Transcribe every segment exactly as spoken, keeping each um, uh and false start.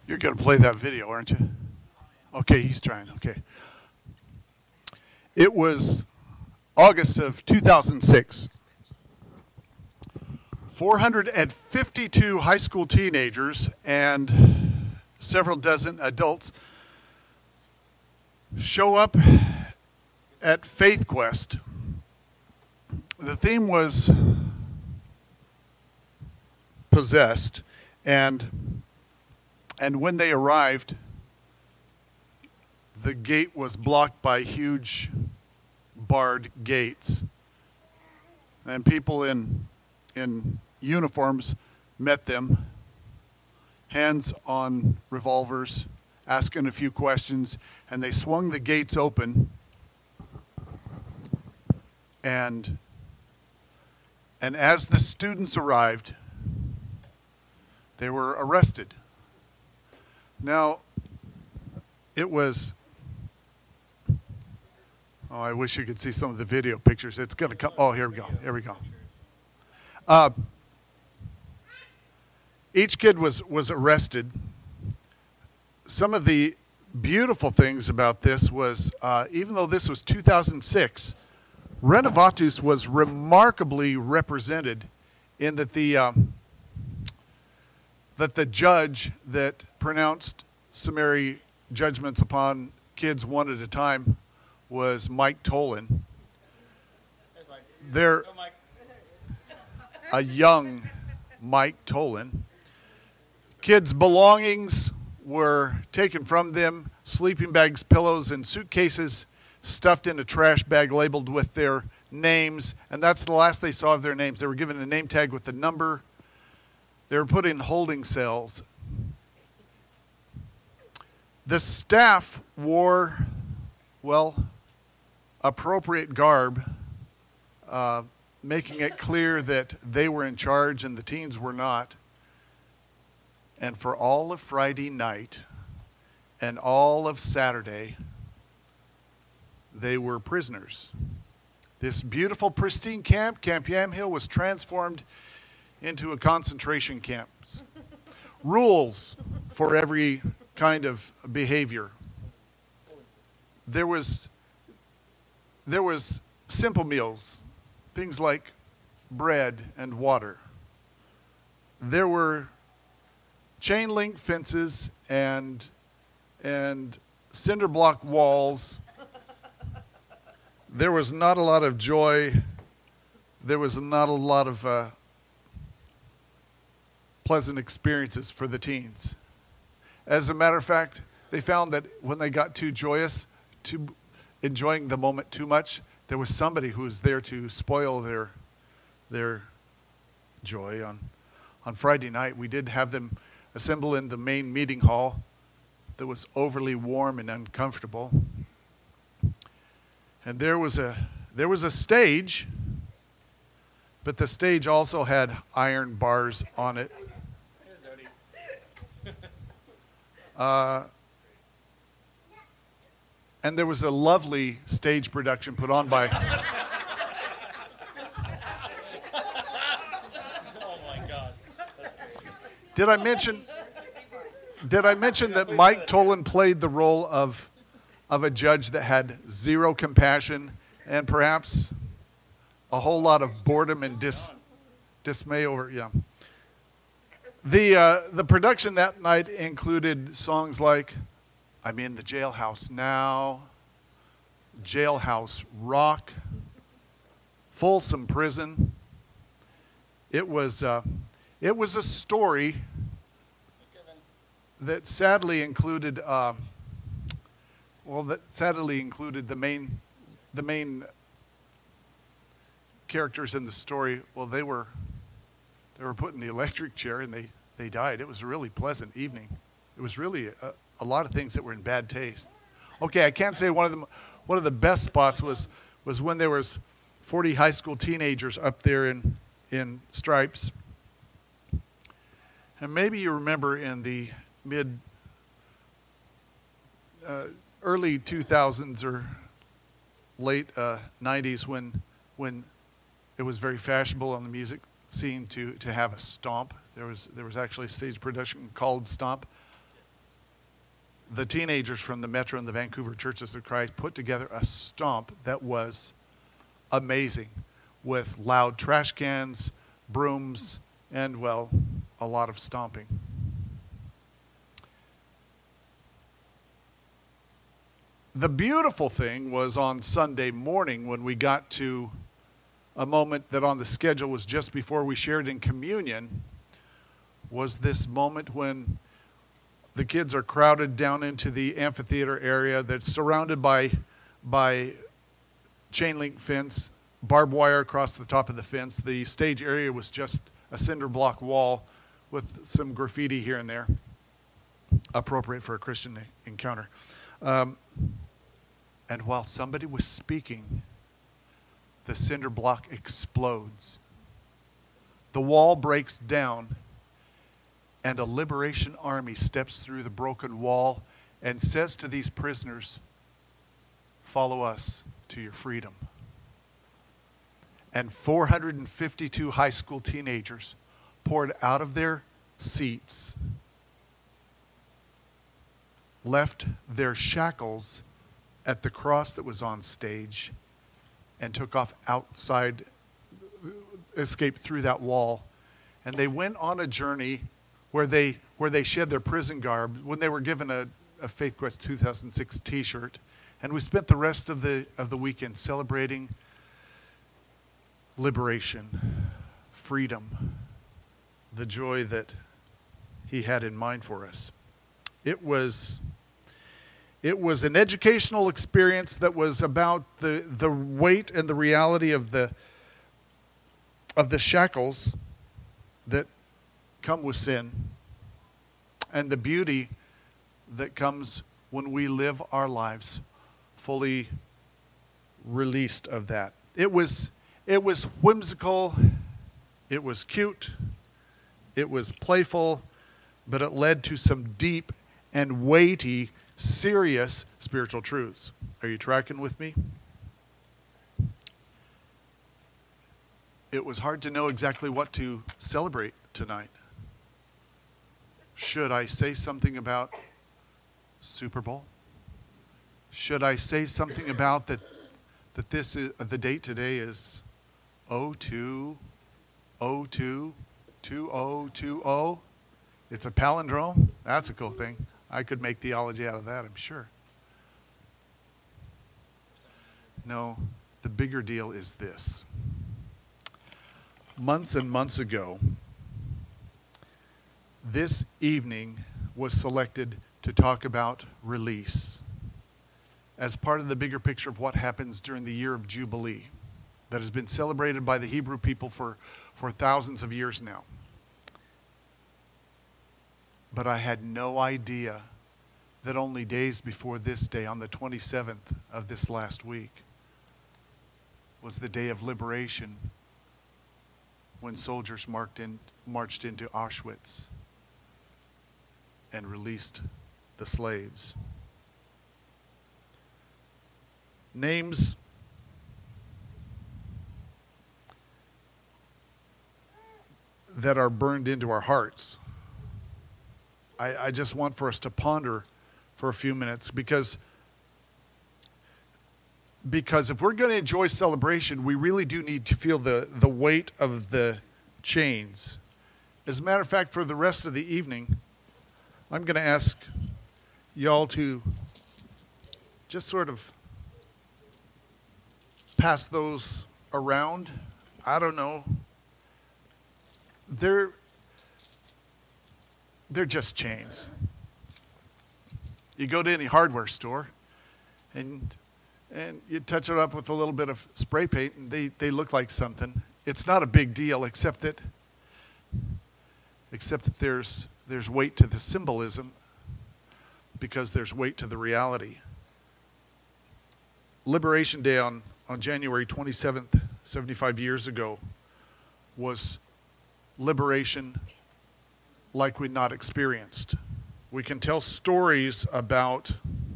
You're going to play that video, aren't you? Okay, he's trying. Okay. It was August of two thousand six. four hundred fifty-two high school teenagers and several dozen adults show up at Faith Quest. The theme was possessed, and and when they arrived, the gate was blocked by huge barred gates, and people in in uniforms met them, hands on revolvers, asking a few questions, and they swung the gates open, and and as the students arrived, they were arrested. Now, it was, oh, I wish you could see some of the video pictures. It's going to come, oh, here we go, here we go. Uh, each kid was, was arrested. Some of the beautiful things about this was, uh, even though this was two thousand six, Renovatus was remarkably represented in that the um, that the judge that pronounced summary judgments upon kids one at a time was Mike Tolan. There, a young Mike Tolan. Kids' belongings were taken from them, sleeping bags, pillows, and suitcases stuffed in a trash bag labeled with their names, and that's the last they saw of their names. They were given a name tag with the number. They were put in holding cells. The staff wore, well, appropriate garb, uh, making it clear that they were in charge and the teens were not. And for all of Friday night and all of Saturday, they were prisoners. This beautiful, pristine camp, Camp Yamhill, was transformed into a concentration camp. Rules for every kind of behavior. There was, there was simple meals, things like bread and water. There were chain link fences and, and cinder block walls. There was not a lot of joy. There was not a lot of uh, pleasant experiences for the teens. As a matter of fact, they found that when they got too joyous, too enjoying the moment too much, there was somebody who was there to spoil their their joy. On on Friday night, we did have them assemble in the main meeting hall that was overly warm and uncomfortable. And there was a there was a stage, but the stage also had iron bars on it. Uh, and there was a lovely stage production put on by. Oh my God! Did I mention? Did I mention that Mike Tolan played the role of of a judge that had zero compassion and perhaps a whole lot of boredom and dis, dismay over, yeah. The, uh, the production that night included songs like I'm in the Jailhouse Now, Jailhouse Rock, Folsom Prison. It was, uh, it was a story that sadly included, uh, well, that sadly included the main, the main characters in the story. Well, they were, they were put in the electric chair and they, they died. It was a really pleasant evening. It was really a, a lot of things that were in bad taste. Okay, I can't say one of them. One of the best spots was was when there was forty high school teenagers up there in in stripes. And maybe you remember in the mid, uh, early two thousands or late uh, nineties when when it was very fashionable on the music scene to to have a stomp. There was there was actually a stage production called Stomp. the teenagers from the Metro and the Vancouver Churches of Christ put together a stomp that was amazing, with loud trash cans, brooms, and, well, a lot of stomping. The beautiful thing was on Sunday morning when we got to a moment that on the schedule was just before we shared in communion, was this moment when the kids are crowded down into the amphitheater area that's surrounded by, by chain link fence, barbed wire across the top of the fence. The stage area was just a cinder block wall with some graffiti here and there, appropriate for a Christian encounter. Um, and while somebody was speaking, the cinder block explodes. The wall breaks down, and a liberation army steps through the broken wall and says to these prisoners, "Follow us to your freedom." And four hundred fifty-two high school teenagers poured out of their seats, left their shackles at the cross that was on stage, and took off outside, escaped through that wall. And they went on a journey where they where they shed their prison garb when they were given a, a Faith Quest two thousand six t-shirt. And we spent the rest of the of the weekend celebrating liberation, freedom, the joy that he had in mind for us. It was it was an educational experience that was about the the weight and the reality of the of the shackles that come with sin, and the beauty that comes when we live our lives fully released of that. It was it was whimsical, it was cute, it was playful, but it led to some deep and weighty, serious spiritual truths. Are you tracking with me? It was hard to know exactly what to celebrate tonight. Should I say something about Super Bowl? Should I say something about that that this is the date today is oh two oh two two oh two oh? It's a palindrome. That's a cool thing. I could make theology out of that, I'm sure. No, the bigger deal is this. Months and months ago, this evening was selected to talk about release as part of the bigger picture of what happens during the year of Jubilee that has been celebrated by the Hebrew people for, for thousands of years now. But I had no idea that only days before this day, on the twenty-seventh of this last week, was the day of liberation when soldiers marked in, marched into Auschwitz and released the slaves. Names that are burned into our hearts. I, I just want for us to ponder for a few minutes, because because if we're going to enjoy celebration, we really do need to feel the, the weight of the chains. As a matter of fact, for the rest of the evening, I'm going to ask y'all to just sort of pass those around. I don't know. They're they're just chains. You go to any hardware store and and you touch it up with a little bit of spray paint and they, they look like something. It's not a big deal except that except that there's there's weight to the symbolism because there's weight to the reality. Liberation Day on, on January twenty-seventh, seventy-five years ago, was liberation like we'd not experienced. We can tell stories about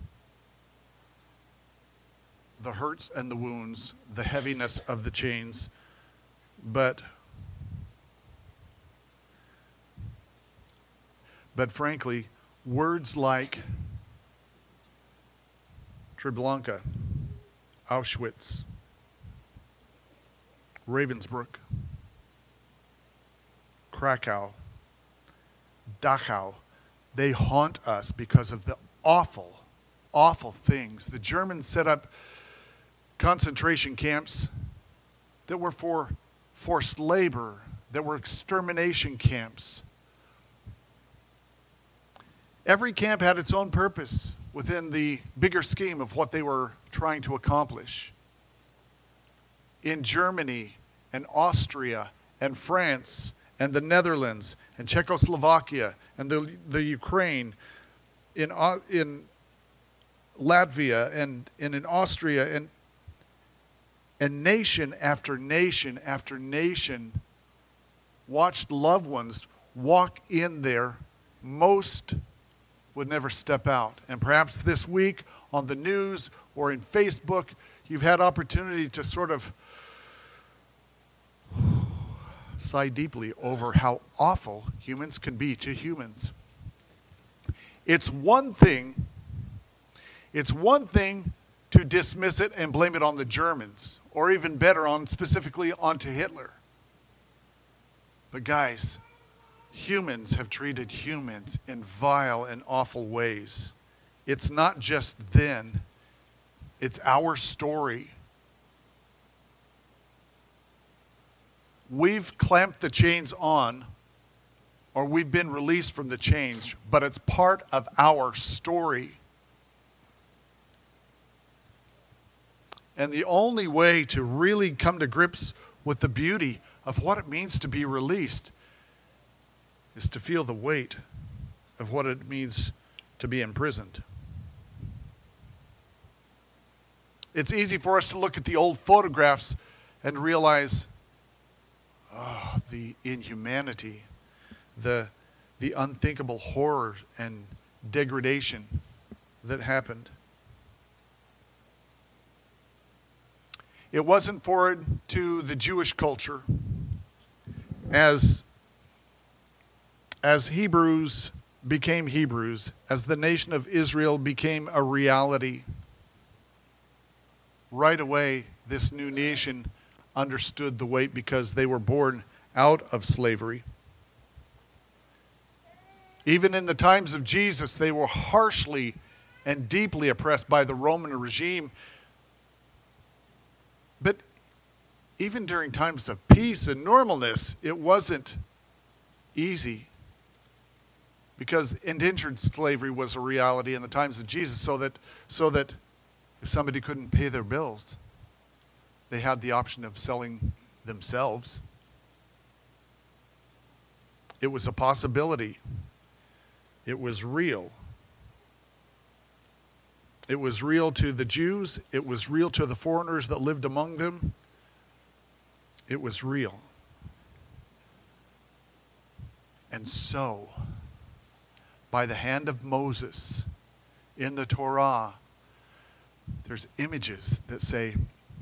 the hurts and the wounds, the heaviness of the chains, but but frankly, words like Treblinka, Auschwitz, Ravensbrück, Krakow, Dachau. They haunt us because of the awful, awful things. The Germans set up concentration camps that were for forced labor, that were extermination camps. Every camp had its own purpose within the bigger scheme of what they were trying to accomplish. In Germany and Austria and France and the Netherlands and Czechoslovakia and the, the Ukraine, in, in Latvia and, and in Austria, and, and nation after nation after nation watched loved ones walk in there. Most would never step out. And perhaps this week on the news or in Facebook, you've had opportunity to sort of sigh deeply over how awful humans can be to humans. It's one thing, it's one thing to dismiss it and blame it on the Germans, or even better, on specifically onto Hitler. But guys, humans have treated humans in vile and awful ways. It's not just then, it's our story. We've clamped the chains on, or we've been released from the chains, but it's part of our story. And the only way to really come to grips with the beauty of what it means to be released is to feel the weight of what it means to be imprisoned. It's easy for us to look at the old photographs and realize, oh, the inhumanity, the, the unthinkable horror and degradation that happened. It wasn't foreign to the Jewish culture as, as Hebrews became Hebrews, as the nation of Israel became a reality. Right away, this new nation understood the weight because they were born out of slavery. Even in the times of Jesus, they were harshly and deeply oppressed by the Roman regime. But even during times of peace and normalness, it wasn't easy, because indentured slavery was a reality in the times of Jesus, so that so that if somebody couldn't pay their bills, they had the option of selling themselves. It was a possibility. It was real. It was real to the Jews. It was real to the foreigners that lived among them. It was real. And so, by the hand of Moses in the Torah, there's images that say,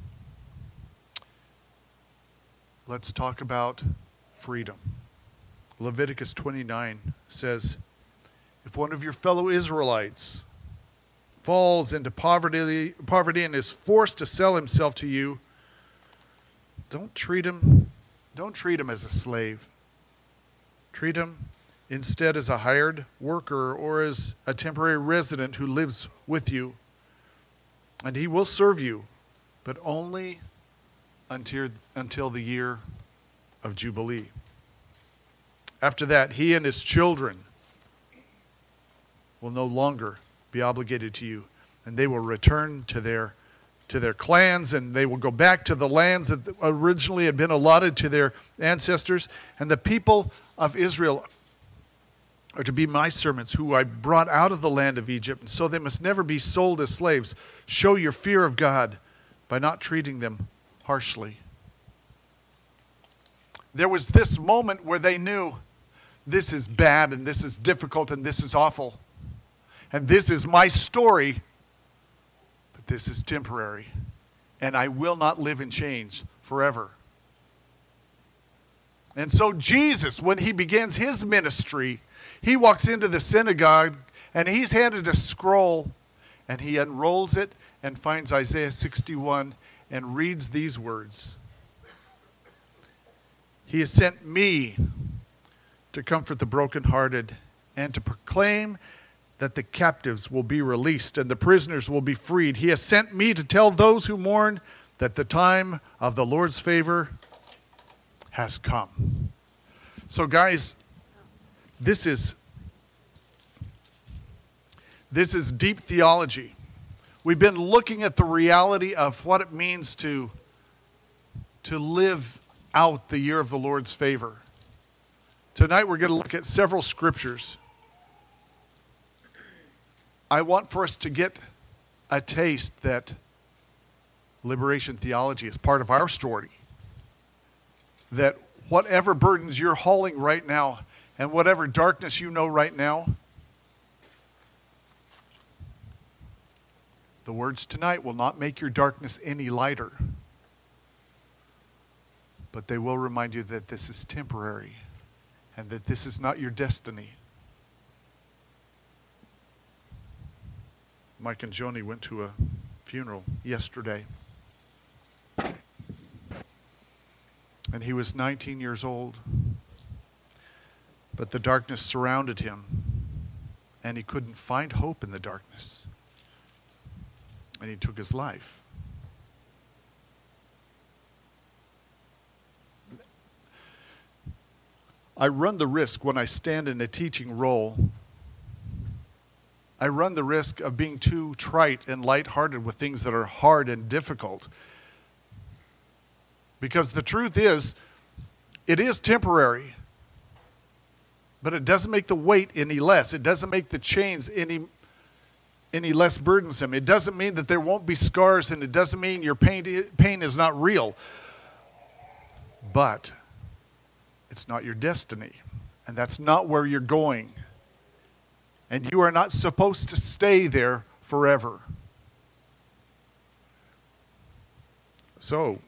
let's talk about freedom. Leviticus twenty-nine says, if one of your fellow Israelites falls into poverty, poverty and is forced to sell himself to you, don't treat him, don't treat him as a slave. Treat him instead as a hired worker or as a temporary resident who lives with you. And he will serve you, but only until, until the year of Jubilee. After that, he and his children will no longer be obligated to you, and they will return to their to their clans, and they will go back to the lands that originally had been allotted to their ancestors. And the people of Israel are to be my servants, who I brought out of the land of Egypt, and so they must never be sold as slaves. Show your fear of God by not treating them harshly. There was this moment where they knew, this is bad, and this is difficult, and this is awful. And this is my story, but this is temporary. And I will not live in chains forever. And so Jesus, when he begins his ministry, he walks into the synagogue and he's handed a scroll, and he unrolls it, and finds Isaiah sixty-one and reads these words. He has sent me to comfort the brokenhearted and to proclaim that the captives will be released and the prisoners will be freed. He has sent me to tell those who mourn that the time of the Lord's favor has come. So guys, this is this is deep theology. We've been looking at the reality of what it means to, to live out the year of the Lord's favor. Tonight we're going to look at several scriptures. I want for us to get a taste that liberation theology is part of our story. That whatever burdens you're hauling right now and whatever darkness you know right now, the words tonight will not make your darkness any lighter, but they will remind you that this is temporary and that this is not your destiny. Mike and Joni went to a funeral yesterday, and he was nineteen years old, but the darkness surrounded him, and he couldn't find hope in the darkness. And he took his life. I run the risk when I stand in a teaching role, I run the risk of being too trite and lighthearted with things that are hard and difficult. Because the truth is, it is temporary, but it doesn't make the weight any less. It doesn't make the chains any any less burdensome. It doesn't mean that there won't be scars, and it doesn't mean your pain, pain is not real. But it's not your destiny, and that's not where you're going. And you are not supposed to stay there forever. So,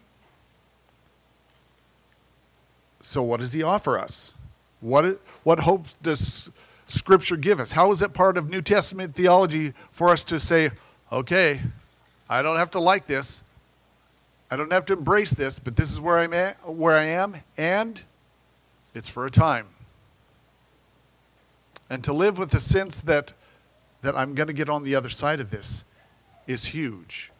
so what does he offer us? What, what hope does Scripture give us? How is it part of New Testament theology for us to say, okay, I don't have to like this, I don't have to embrace this, but this is where I'm at, where I am, and it's for a time. And to live with the sense that that I'm going to get on the other side of this is huge.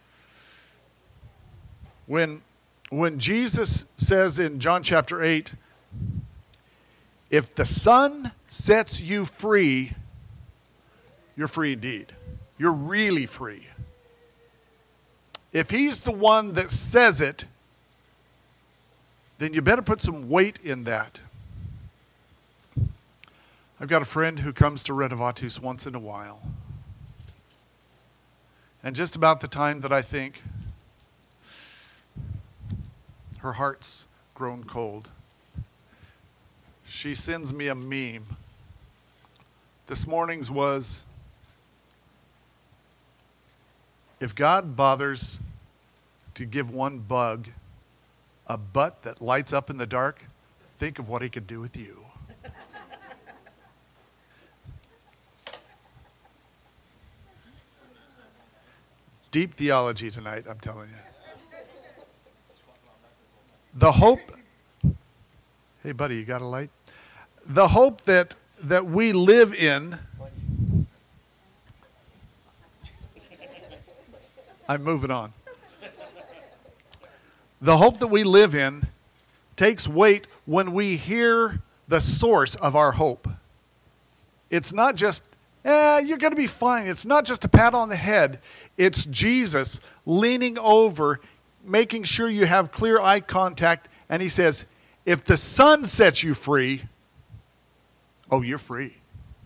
When when Jesus says in John chapter eight, if the Son sets you free, you're free indeed. You're really free. If he's the one that says it, then you better put some weight in that. I've got a friend who comes to Renovatus once in a while. And just about the time that I think her heart's grown cold, she sends me a meme. This morning's was, if God bothers to give one bug a butt that lights up in the dark, think of what he could do with you. Deep theology tonight, I'm telling you. The hope, hey buddy, you got a light? The hope that, that we live in, I'm moving on. The hope that we live in takes weight when we hear the source of our hope. It's not just, eh, you're going to be fine. It's not just a pat on the head. It's Jesus leaning over, making sure you have clear eye contact, and he says, if the Son sets you free, oh, you're free.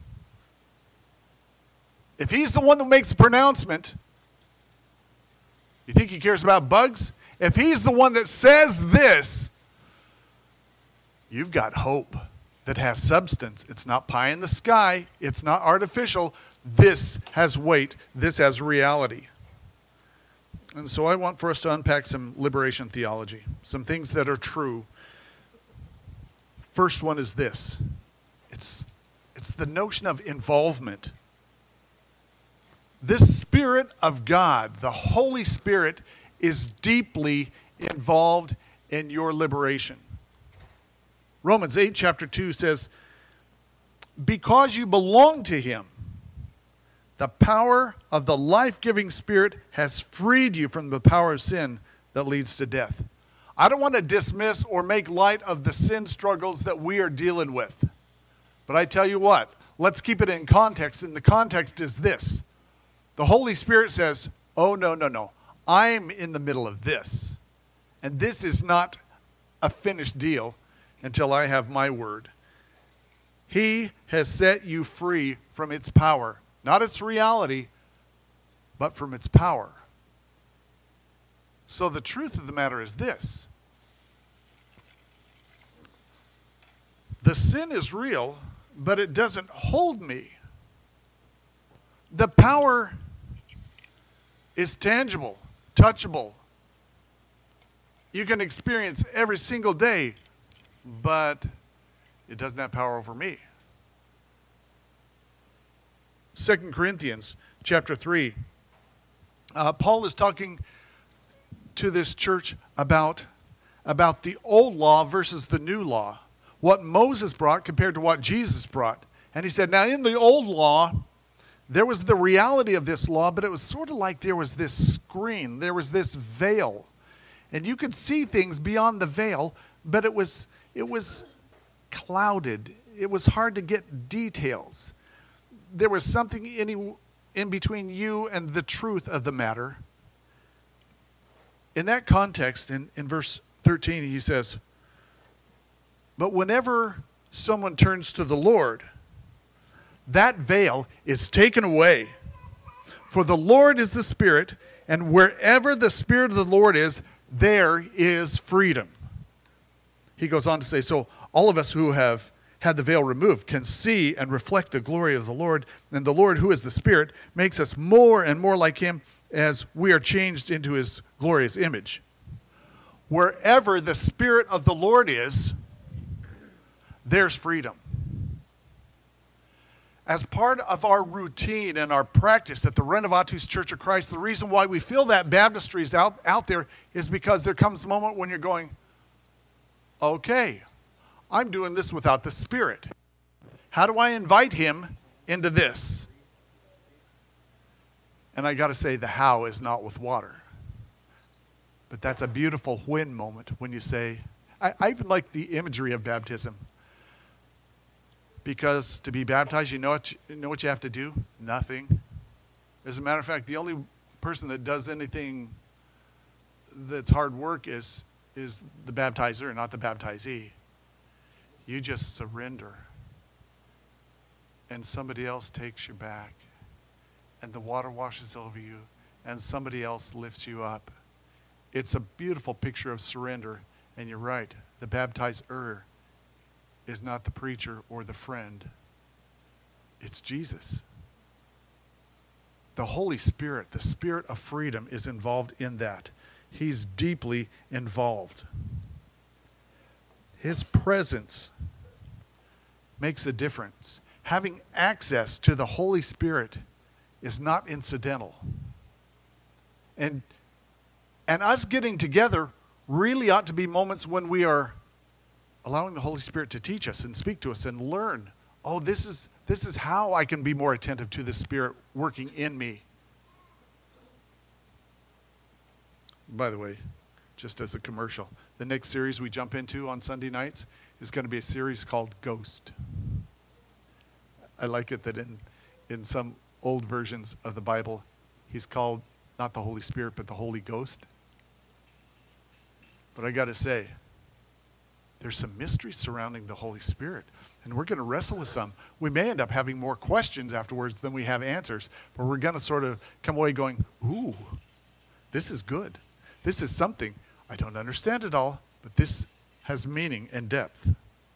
If he's the one that makes the pronouncement, you think he cares about bugs? If he's the one that says this, you've got hope that has substance. It's not pie in the sky. It's not artificial. This has weight. This has reality. And so I want for us to unpack some liberation theology, some things that are true. First one is this. It's, it's the notion of involvement. This Spirit of God, the Holy Spirit, is deeply involved in your liberation. Romans eight, chapter two says, because you belong to him, the power of the life-giving Spirit has freed you from the power of sin that leads to death. I don't want to dismiss or make light of the sin struggles that we are dealing with. But I tell you what, let's keep it in context, and the context is this. The Holy Spirit says, oh, no, no, no. I'm in the middle of this. And this is not a finished deal until I have my word. He has set you free from its power. Not its reality, but from its power. So the truth of the matter is this. The sin is real, but it doesn't hold me. The power is tangible, touchable. You can experience every single day, but it doesn't have power over me. Second Corinthians chapter three. Uh, Paul is talking to this church about, about the old law versus the new law. What Moses brought compared to what Jesus brought. And he said, now in the old law, there was the reality of this law, but it was sort of like there was this screen. There was this veil. And you could see things beyond the veil, but it was it was clouded. It was hard to get details. There was something in, in between you and the truth of the matter. In that context, in, in verse thirteen, he says, but whenever someone turns to the Lord, that veil is taken away. For the Lord is the Spirit, and wherever the Spirit of the Lord is, there is freedom. He goes on to say, so all of us who have had the veil removed can see and reflect the glory of the Lord. And the Lord, who is the Spirit, makes us more and more like him as we are changed into his glorious image. Wherever the Spirit of the Lord is, there's freedom. As part of our routine and our practice at the Renovatus Church of Christ, the reason why we feel that baptistry is out, out there is because there comes a moment when you're going, okay, I'm doing this without the Spirit. How do I invite him into this? And I got to say, the how is not with water. But that's a beautiful when moment when you say, I, I even like the imagery of baptism. Because to be baptized, you know what you, you know what you have to do? Nothing. As a matter of fact, the only person that does anything that's hard work is, is the baptizer, not the baptizee. You just surrender. And somebody else takes you back. And the water washes over you. And somebody else lifts you up. It's a beautiful picture of surrender. And you're right. The baptizer is not the preacher or the friend. It's Jesus. The Holy Spirit, the Spirit of freedom, is involved in that. He's deeply involved. His presence makes a difference. Having access to the Holy Spirit is not incidental. And, and us getting together really ought to be moments when we are allowing the Holy Spirit to teach us and speak to us and learn. Oh, this is this is how I can be more attentive to the Spirit working in me. By the way, just as a commercial, the next series we jump into on Sunday nights is going to be a series called Ghost. I like it that in in some old versions of the Bible, he's called not the Holy Spirit, but the Holy Ghost. But I got to say, there's some mysteries surrounding the Holy Spirit, and we're going to wrestle with some. We may end up having more questions afterwards than we have answers, but we're going to sort of come away going, ooh, this is good. This is something. I don't understand it all, but this has meaning and depth.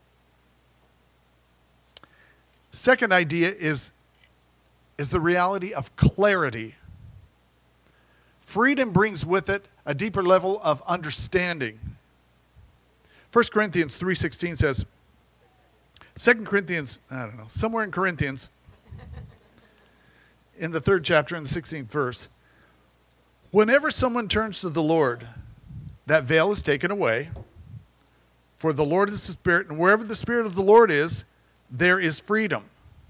Second idea is, is the reality of clarity. Freedom brings with it a deeper level of understanding. First Corinthians three sixteen says, Second Corinthians, I don't know, somewhere in Corinthians, in the third chapter, in the sixteenth verse, whenever someone turns to the Lord, that veil is taken away. For the Lord is the Spirit, and wherever the Spirit of the Lord is, there is freedom.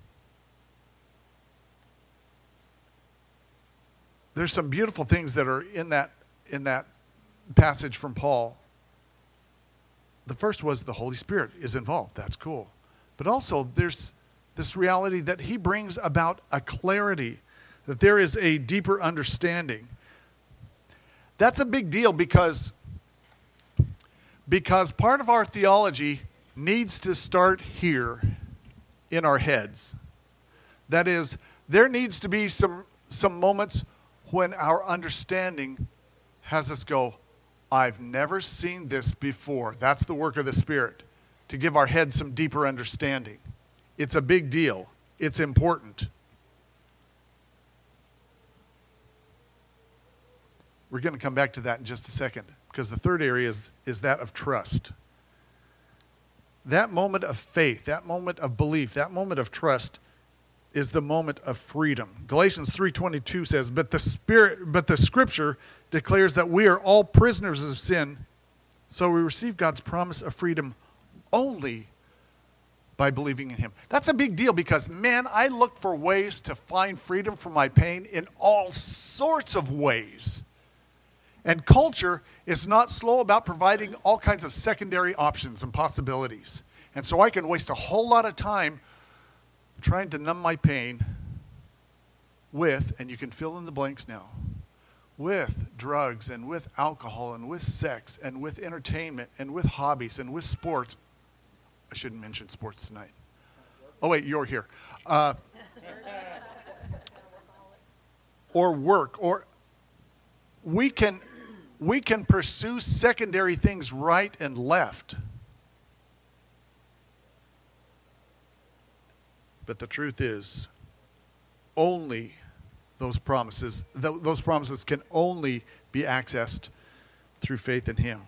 There's some beautiful things that are in that in that passage from Paul. The first was the Holy Spirit is involved. That's cool. But also there's this reality that he brings about a clarity, that there is a deeper understanding. That's a big deal because, because part of our theology needs to start here in our heads. That is, there needs to be some, some moments when our understanding has us go, I've never seen this before. That's the work of the Spirit, to give our heads some deeper understanding. It's a big deal. It's important. We're going to come back to that in just a second, because the third area is, is that of trust. That moment of faith, that moment of belief, that moment of trust is the moment of freedom. Galatians three twenty-two says, but the Spirit, but the Scripture declares that we are all prisoners of sin, so we receive God's promise of freedom only by believing in him. That's a big deal because, man, I look for ways to find freedom from my pain in all sorts of ways. And culture is not slow about providing all kinds of secondary options and possibilities. And so I can waste a whole lot of time trying to numb my pain with, and you can fill in the blanks now, with drugs and with alcohol and with sex and with entertainment and with hobbies and with sports. I shouldn't mention sports tonight. Oh, wait, you're here. Uh, or work. Or we can, we can pursue secondary things right and left. But the truth is, only those promises, th- those promises can only be accessed through faith in him.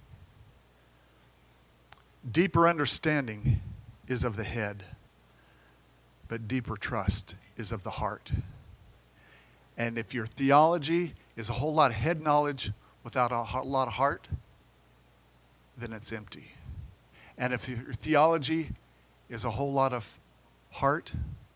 Deeper understanding is of the head, but deeper trust is of the heart. And if your theology is a whole lot of head knowledge without a lot of heart, then it's empty. And if your theology is a whole lot of heart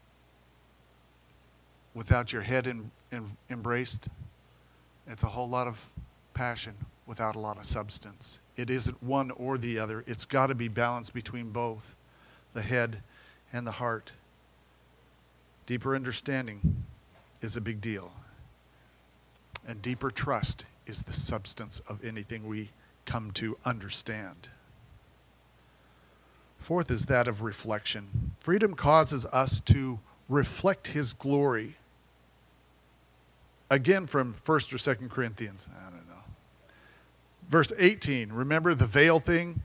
without your head in, in, embraced, it's a whole lot of passion without a lot of substance. It isn't one or the other. It's got to be balanced between both, the head and the heart. Deeper understanding is a big deal. And deeper trust is the substance of anything we come to understand. Fourth is that of reflection. Freedom causes us to reflect his glory. Again from First or Second Corinthians. I don't know. Verse eighteen, remember the veil thing?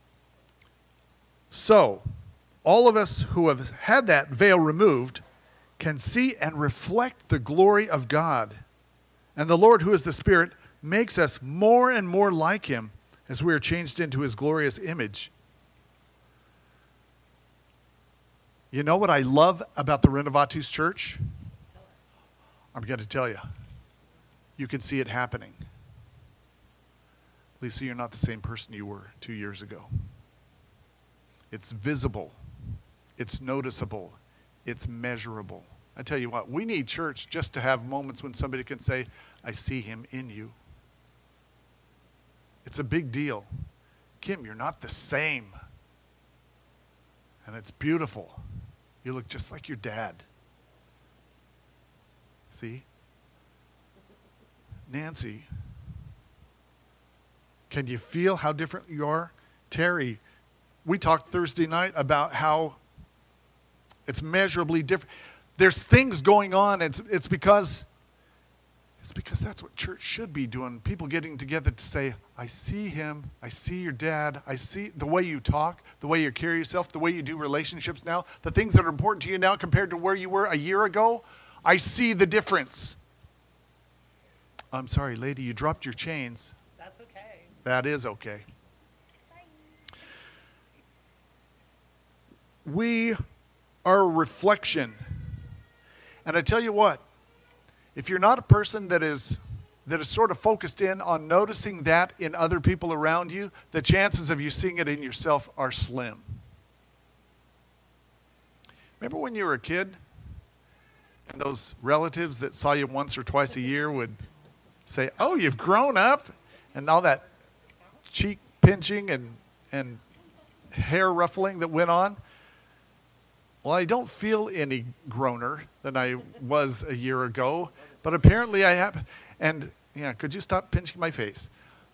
So, all of us who have had that veil removed can see and reflect the glory of God. And the Lord, who is the Spirit, makes us more and more like him as we are changed into his glorious image. You know what I love about the Renovatus Church? I'm going to tell you. You can see it happening. Lisa, you're not the same person you were two years ago. It's visible. It's noticeable. It's measurable. I tell you what, we need church just to have moments when somebody can say, I see him in you. It's a big deal. Kim, you're not the same. And it's beautiful. You look just like your dad. See? Nancy, can you feel how different you are? Terry, we talked Thursday night about how it's measurably different. There's things going on. It's, it's because it's because that's what church should be doing. People getting together to say, I see him. I see your dad. I see the way you talk, the way you carry yourself, the way you do relationships now, the things that are important to you now compared to where you were a year ago. I see the difference. I'm sorry, lady, you dropped your chains. That's okay. That is okay. We are a reflection. And I tell you what, if you're not a person that is that is sort of focused in on noticing that in other people around you, the chances of you seeing it in yourself are slim. Remember when you were a kid and those relatives that saw you once or twice a year would say, "Oh, you've grown up," and all that cheek pinching and, and hair ruffling that went on? Well, I don't feel any growner than I was a year ago, but apparently I have. And yeah, could you stop pinching my face?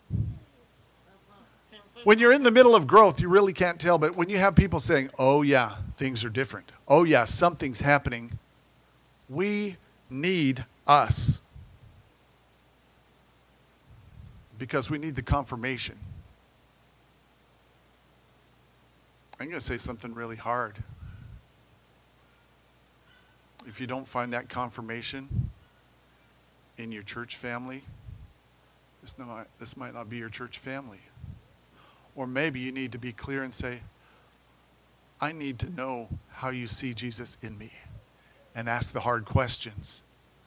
When you're in the middle of growth, you really can't tell. But when you have people saying, "Oh yeah, things are different. Oh yeah, something's happening," we need us. Because we need the confirmation. I'm going to say something really hard. If you don't find that confirmation in your church family, this, no, this might not be your church family. Or maybe you need to be clear and say, "I need to know how you see Jesus in me," and ask the hard questions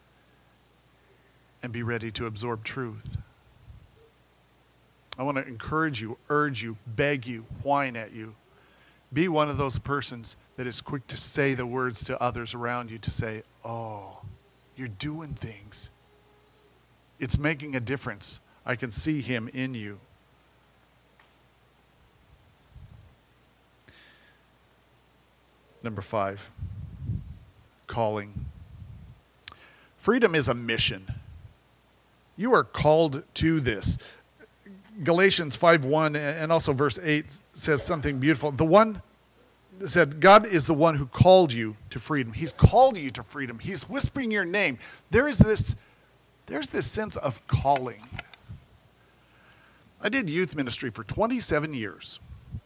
and be ready to absorb truth. I want to encourage you, urge you, beg you, whine at you. Be one of those persons that is quick to say the words to others around you to say, "Oh, you're doing things. It's making a difference. I can see him in you." Number five, calling. Freedom is a mission. You are called to this. Galatians five one and also verse eight says something beautiful. The one said, God is the one who called you to freedom. He's called you to freedom. He's whispering your name. There is this, there's this sense of calling. I did youth ministry for twenty-seven years.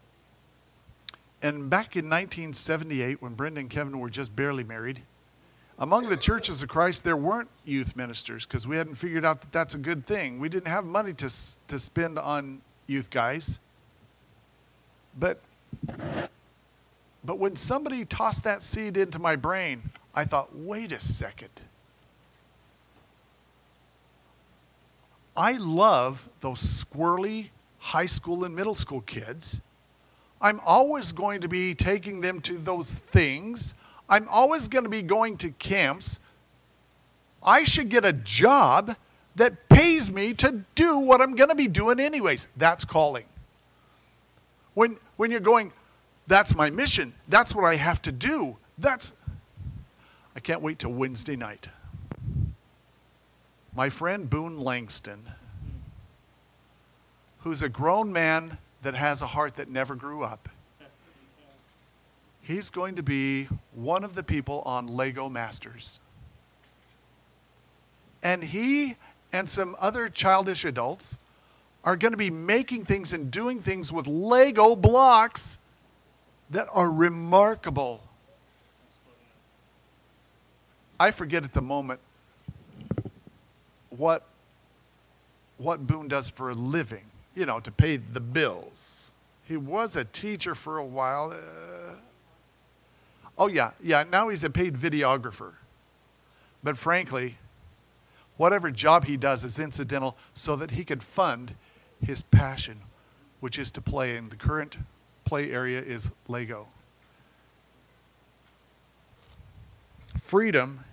And back in nineteen seventy-eight, when Brenda and Kevin were just barely married, among the churches of Christ, there weren't youth ministers because we hadn't figured out that that's a good thing. We didn't have money to to spend on youth guys. But, but when somebody tossed that seed into my brain, I thought, wait a second. I love those squirrely high school and middle school kids. I'm always going to be taking them to those things. I'm always going to be going to camps. I should get a job that pays me to do what I'm going to be doing anyways. That's calling. When, when you're going, that's my mission. That's what I have to do. That's, I can't wait till Wednesday night. My friend Boone Langston, who's a grown man that has a heart that never grew up, he's going to be one of the people on Lego Masters. And he and some other childish adults are going to be making things and doing things with Lego blocks that are remarkable. I forget at the moment what, what Boone does for a living, you know, to pay the bills. He was a teacher for a while. Uh, oh, yeah, yeah, now he's a paid videographer. But frankly, whatever job he does is incidental so that he could fund his passion, which is to play. And the current play area is Lego. Freedom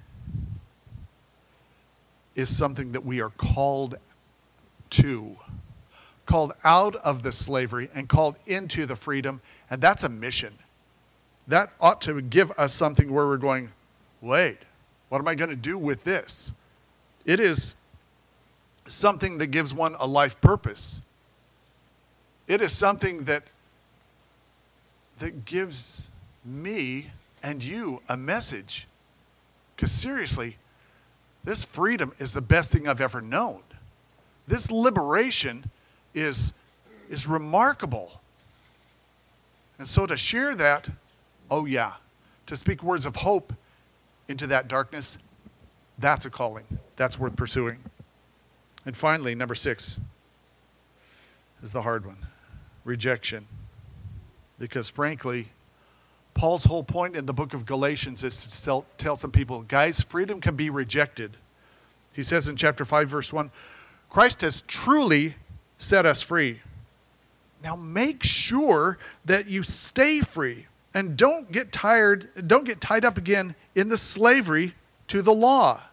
is something that we are called to. Called out of the slavery and called into the freedom. And that's a mission. That ought to give us something where we're going, wait, what am I going to do with this? It is something that gives one a life purpose. It is something that, that gives me and you a message. Because seriously, this freedom is the best thing I've ever known. This liberation is, is remarkable. And so to share that, oh yeah, to speak words of hope into that darkness, that's a calling. That's worth pursuing. And finally, number six is the hard one. Rejection. Because frankly, Paul's whole point in the book of Galatians is to tell, tell some people, guys, freedom can be rejected. He says in chapter five, verse one, Christ has truly set us free. Now make sure that you stay free and don't get tired, don't get tied up again in the slavery to the law.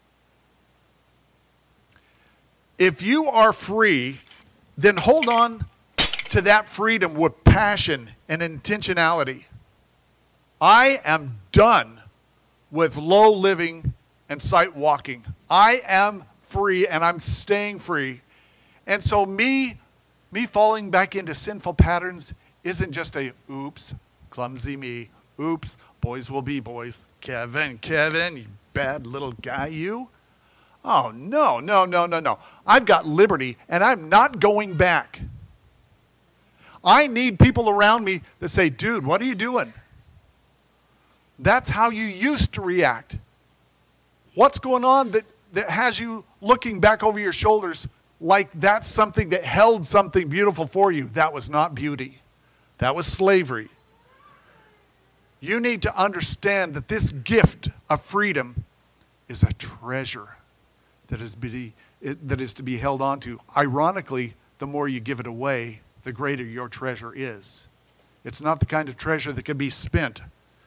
If you are free, then hold on to that freedom with passion and intentionality. I am done with low living and sight walking. I am free and I'm staying free. And so me, me falling back into sinful patterns isn't just a oops, clumsy me. Oops, boys will be boys. Kevin, Kevin, you bad little guy, you. Oh, no, no, no, no, no. I've got liberty, and I'm not going back. I need people around me that say, dude, what are you doing? That's how you used to react. What's going on that, that has you looking back over your shoulders like that's something that held something beautiful for you? That was not beauty. That was slavery. You need to understand that this gift of freedom is a treasure that is, be, that is to be held on to. Ironically, the more you give it away, the greater your treasure is. It's not the kind of treasure that can be spent.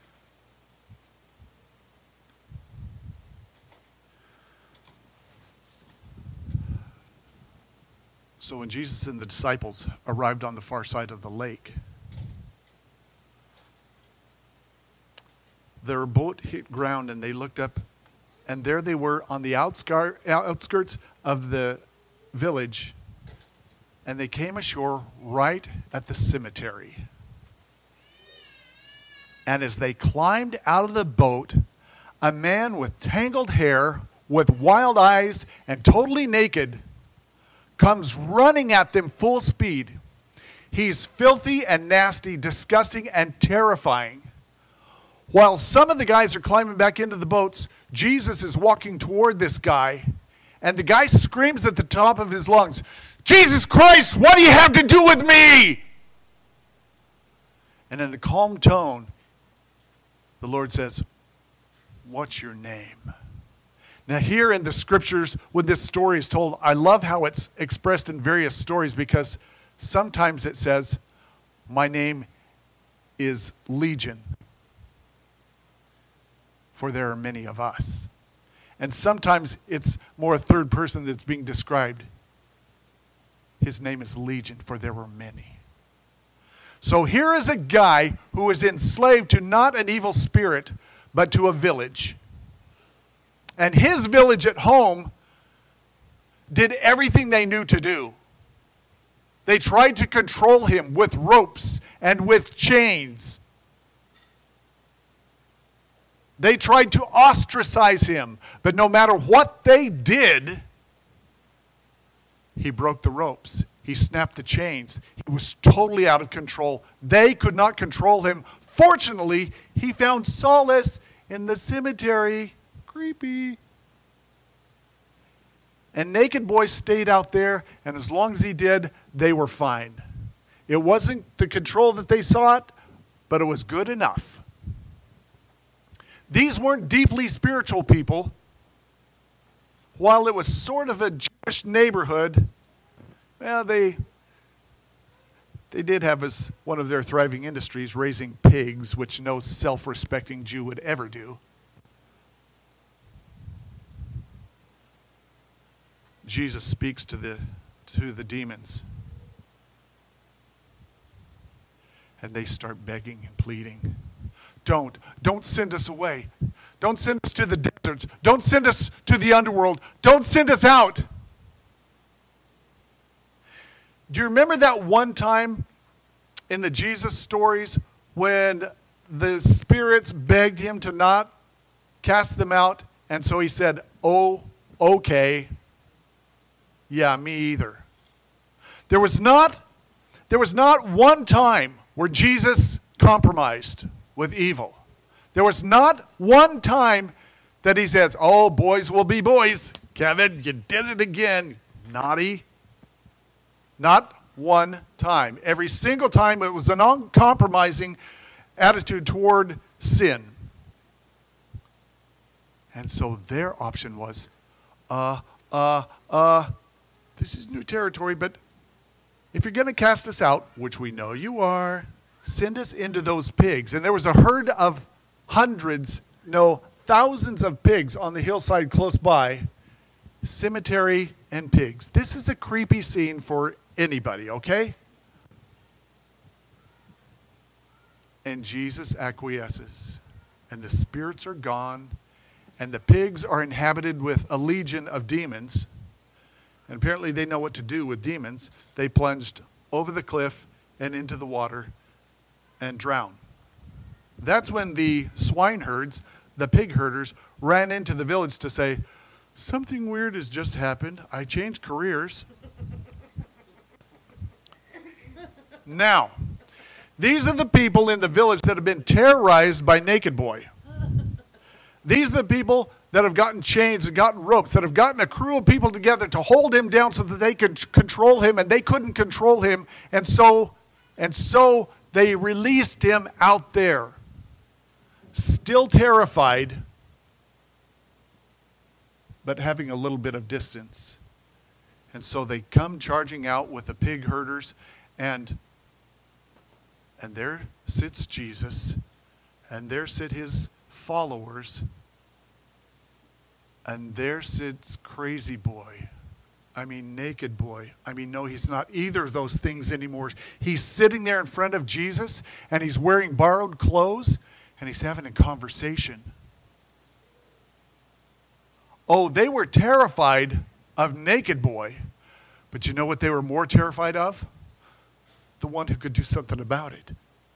So when Jesus and the disciples arrived on the far side of the lake, their boat hit ground and they looked up, and there they were on the outskirts of the village, and they came ashore right at the cemetery. And as they climbed out of the boat, a man with tangled hair, with wild eyes, and totally naked comes running at them full speed. He's filthy and nasty, disgusting and terrifying. While some of the guys are climbing back into the boats, Jesus is walking toward this guy, and the guy screams at the top of his lungs, Jesus Christ, what do you have to do with me? And in a calm tone, the Lord says, what's your name? Now here in the scriptures, when this story is told, I love how it's expressed in various stories, because sometimes it says, my name is Legion, for there are many of us. And sometimes it's more a third person that's being described. His name is Legion, for there were many. So here is a guy who is enslaved to not an evil spirit, but to a village. And his village at home did everything they knew to do. They tried to control him with ropes and with chains. They tried to ostracize him, but no matter what they did, he broke the ropes. He snapped the chains. He was totally out of control. They could not control him. Fortunately, he found solace in the cemetery. Creepy. And Naked Boy stayed out there, and as long as he did, they were fine. It wasn't the control that they sought, but it was good enough. These weren't deeply spiritual people. While it was sort of a Jewish neighborhood, well, they, they did have as one of their thriving industries raising pigs, which no self-respecting Jew would ever do. Jesus speaks to the, to the demons. And they start begging and pleading. Don't. Don't send us away. Don't send us to the deserts. Don't send us to the underworld. Don't send us out. Do you remember that one time in the Jesus stories when the spirits begged him to not cast them out? And so he said, oh, okay. Yeah, me either. There was not, there was not one time where Jesus compromised with evil. There was not one time that he says, oh, boys will be boys. Kevin, you did it again. Naughty. Not one time. Every single time it was an uncompromising, attitude toward sin. And so their option was, uh, uh, uh, this is new territory, but if you're going to cast us out, which we know you are, send us into those pigs. And there was a herd of hundreds, no, thousands of pigs on the hillside close by, cemetery and pigs. This is a creepy scene for anybody, okay? And Jesus acquiesces, and the spirits are gone, and the pigs are inhabited with a legion of demons. And apparently they know what to do with demons. They plunged over the cliff and into the water and drowned. That's when the swineherds, the pig herders, ran into the village to say, something weird has just happened. I changed careers. Now, these are the people in the village that have been terrorized by Naked Boy. These are the people that have gotten chains and gotten ropes, that have gotten a crew of people together to hold him down so that they could control him, and they couldn't control him, and so, and so they released him out there, still terrified, but having a little bit of distance. And so they come charging out with the pig herders, and and there sits Jesus, and there sit his followers, and there sits Crazy Boy. I mean, Naked Boy. I mean, no, he's not either of those things anymore. He's sitting there in front of Jesus, and he's wearing borrowed clothes, and he's having a conversation. Oh, they were terrified of Naked Boy, but you know what they were more terrified of? The one who could do something about it.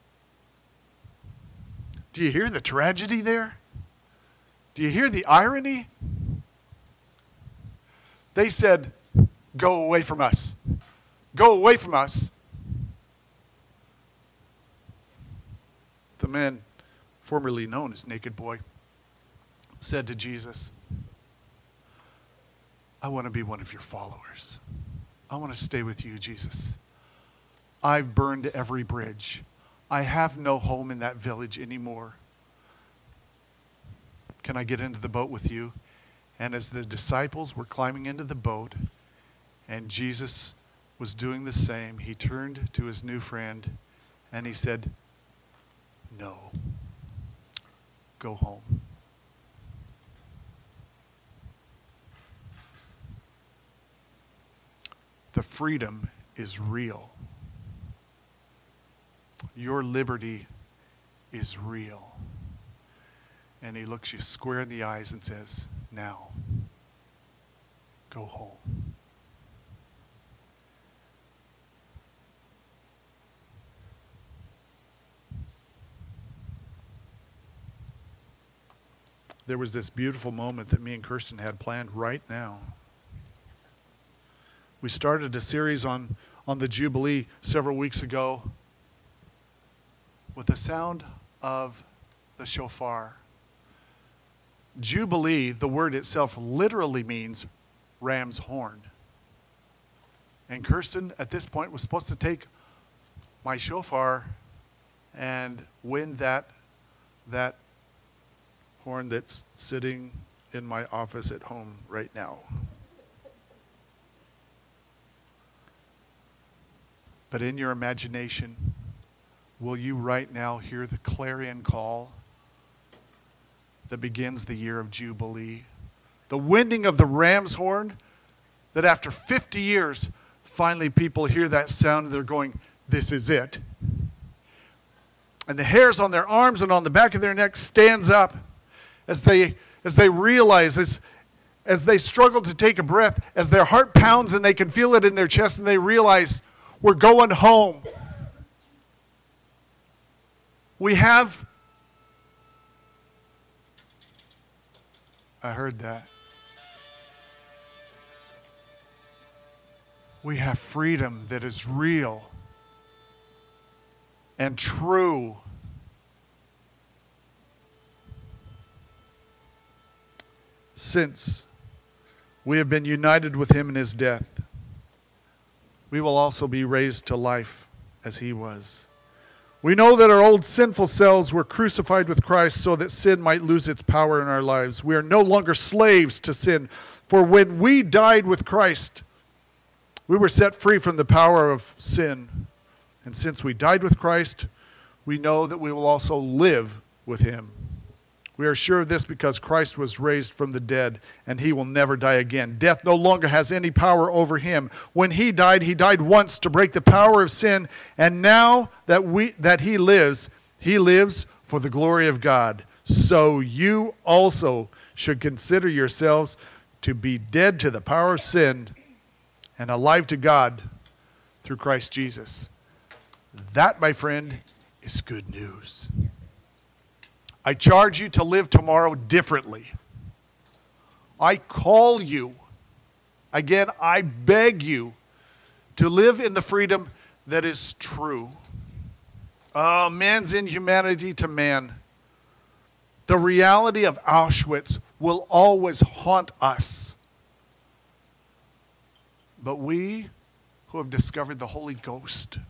Do you hear the tragedy there? Do you hear the irony? They said, go away from us. Go away from us. The man formerly known as Naked Boy said to Jesus, I want to be one of your followers. I want to stay with you, Jesus. I've burned every bridge. I have no home in that village anymore. Can I get into the boat with you? And as the disciples were climbing into the boat, and Jesus was doing the same, he turned to his new friend and he said, no, go home. The freedom is real. Your liberty is real. And he looks you square in the eyes and says, now, go home. There was this beautiful moment that me and Kirsten had planned right now. We started a series on, on the Jubilee several weeks ago with the sound of the shofar. Jubilee, the word itself literally means ram's horn. And Kirsten, at this point, was supposed to take my shofar and wind that, that horn that's sitting in my office at home right now. But in your imagination, will you right now hear the clarion call that begins the year of Jubilee? The winding of the ram's horn, that after fifty years, finally people hear that sound and they're going, this is it. And the hairs on their arms and on the back of their neck stands up as they as they realize, as, as they struggle to take a breath, as their heart pounds and they can feel it in their chest and they realize, we're going home. We have, I heard that. We have freedom that is real and true. Since we have been united with him in his death, we will also be raised to life as he was. We know that our old sinful selves were crucified with Christ so that sin might lose its power in our lives. We are no longer slaves to sin. For when we died with Christ, we were set free from the power of sin. And since we died with Christ, we know that we will also live with him. We are sure of this because Christ was raised from the dead, and he will never die again. Death no longer has any power over him. When he died, he died once to break the power of sin, and now that we that he lives, he lives for the glory of God. So you also should consider yourselves to be dead to the power of sin and alive to God through Christ Jesus. That, my friend, is good news. I charge you to live tomorrow differently. I call you, again, I beg you to live in the freedom that is true. Oh, man's inhumanity to man. The reality of Auschwitz will always haunt us. But we who have discovered the Holy Ghost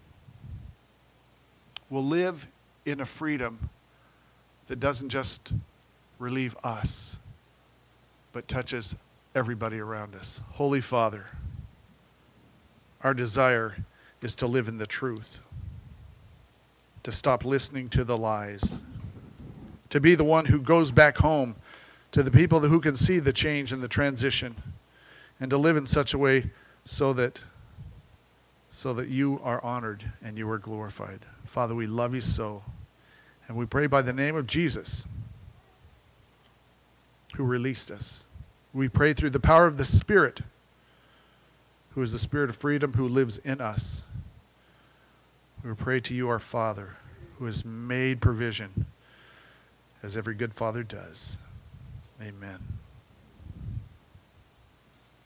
will live in a freedom that doesn't just relieve us, but touches everybody around us. Holy Father, our desire is to live in the truth, to stop listening to the lies, to be the one who goes back home to the people who can see the change and the transition, and to live in such a way so that so that you are honored and you are glorified. Father, we love you so. And we pray by the name of Jesus, who released us. We pray through the power of the Spirit, who is the Spirit of freedom, who lives in us. We pray to you, our Father, who has made provision, as every good father does. Amen.